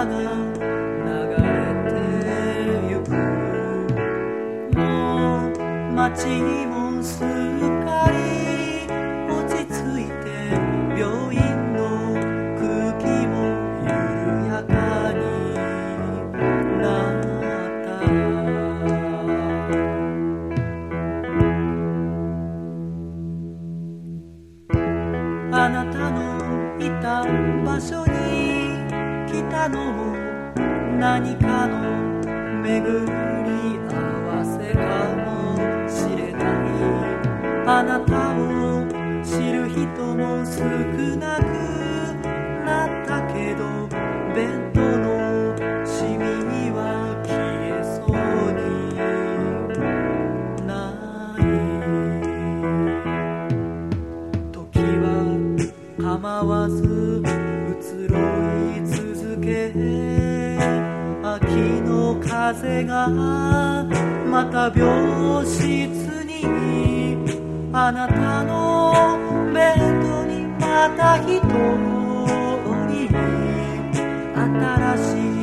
が流れてゆく。もう街もすっかり落ち着いて、病院の空気も緩やかになった。あなたのいた場所に来たのも何かの巡り合わせかもしれない。あなたを知る人も少なくなったけど、弁当のシミは消えそうにない。時は構わず移ろい続け、秋の風がまた病室に、あなたのベッドにまた一人新しい